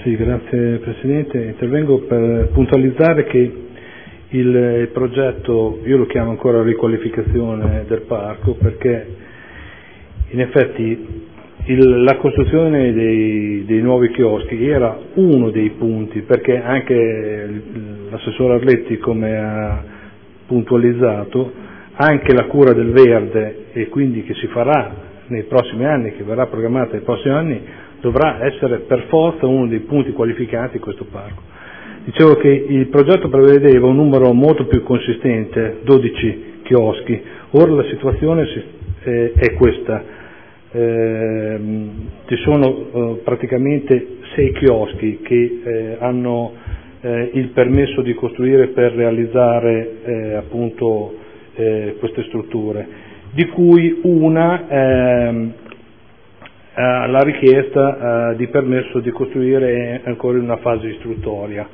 Sì, grazie Presidente. Intervengo per puntualizzare che il progetto, io lo chiamo ancora riqualificazione del parco, perché in effetti la costruzione dei nuovi chioschi era uno dei punti, perché anche l'assessore Arletti, come ha puntualizzato, anche la cura del verde, e quindi che si farà nei prossimi anni, che verrà programmata nei prossimi anni, dovrà essere per forza uno dei punti qualificati in questo parco. Dicevo che il progetto prevedeva un numero molto più consistente, 12 chioschi, ora la situazione è questa, ci sono praticamente 6 chioschi che hanno il permesso di costruire per realizzare appunto queste strutture, di cui una la richiesta di permesso di costruire è ancora in una fase istruttoria.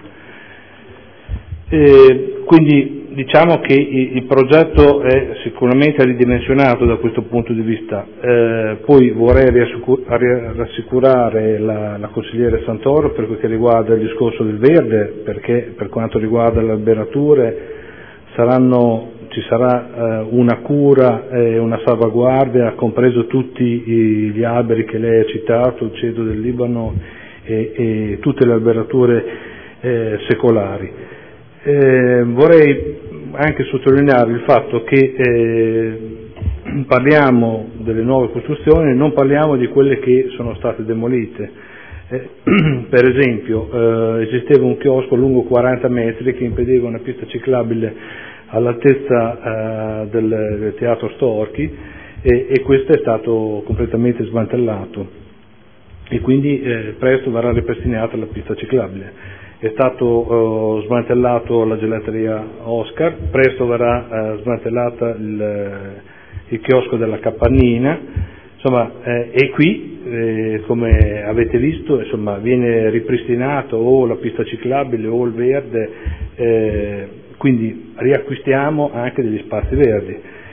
Quindi diciamo che il progetto è sicuramente ridimensionato da questo punto di vista. Poi vorrei rassicurare la consigliere Santoro per quel che riguarda il discorso del verde, perché per quanto riguarda le alberature ci sarà una cura e una salvaguardia, compreso tutti gli alberi che lei ha citato, il cedro del Libano e tutte le alberature secolari. Vorrei anche sottolineare il fatto che parliamo delle nuove costruzioni, non parliamo di quelle che sono state demolite. Per esempio esisteva un chiosco lungo 40 metri che impediva una pista ciclabile all'altezza del teatro Storchi e questo è stato completamente smantellato e quindi presto verrà ripristinata la pista ciclabile. È stato smantellato la gelateria Oscar, presto verrà smantellata il chiosco della Capannina, insomma, e qui come avete visto, insomma, viene ripristinato o la pista ciclabile o il verde, quindi riacquistiamo anche degli spazi verdi.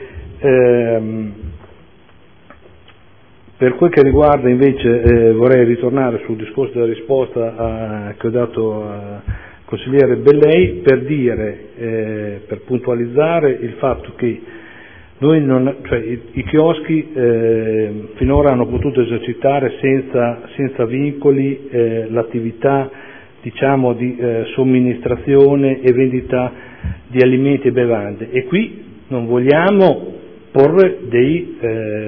Per quel che riguarda invece, vorrei ritornare sul discorso della risposta che ho dato al consigliere Bellei per dire, per puntualizzare il fatto che noi i chioschi finora hanno potuto esercitare senza vincoli l'attività, diciamo, di somministrazione e vendita di alimenti e bevande, e qui non vogliamo porre dei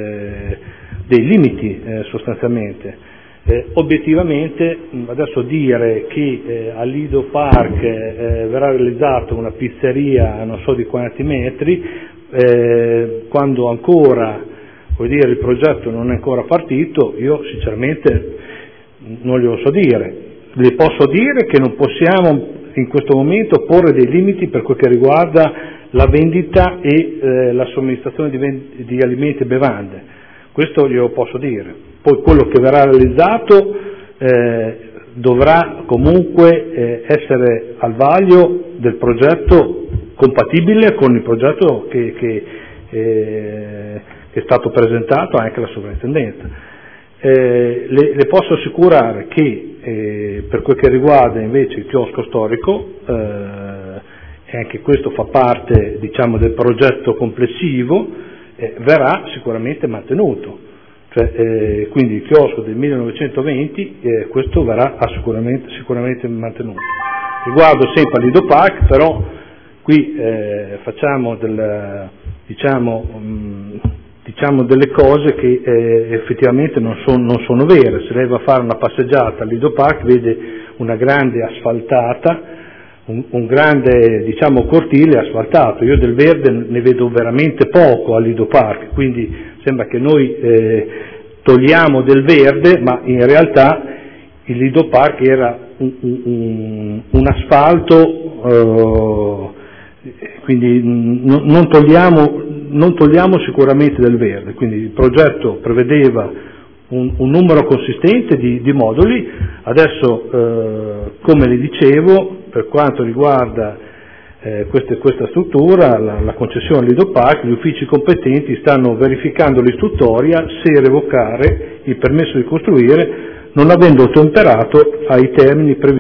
limiti sostanzialmente. Obiettivamente adesso dire che al Lido Park verrà realizzata una pizzeria a non so di quanti metri, quando ancora, vuol dire, il progetto non è ancora partito, io sinceramente non glielo so dire. Le posso dire che non possiamo in questo momento porre dei limiti per quel che riguarda la vendita e la somministrazione di alimenti e bevande, questo glielo posso dire. Poi quello che verrà realizzato dovrà comunque essere al vaglio del progetto, compatibile con il progetto che è stato presentato anche alla sovrintendenza. Le posso assicurare che per quel che riguarda invece il chiosco storico, e anche questo fa parte, diciamo, del progetto complessivo, verrà sicuramente mantenuto. Quindi il chiosco del 1920, questo verrà sicuramente mantenuto. Riguardo sempre al Lido Park, però qui facciamo diciamo delle cose che effettivamente non sono vere. Se lei va a fare una passeggiata al Lido Park vede una grande asfaltata, un grande, diciamo, cortile asfaltato. Io del verde ne vedo veramente poco al Lido Park, quindi sembra che noi togliamo del verde, ma in realtà il Lido Park era un asfalto, quindi non togliamo sicuramente del verde. Quindi il progetto prevedeva un numero consistente di moduli. Adesso, come le dicevo, per quanto riguarda questa struttura, la concessione Lido Park, gli uffici competenti stanno verificando l'istruttoria se revocare il permesso di costruire non avendo ottemperato ai termini previsti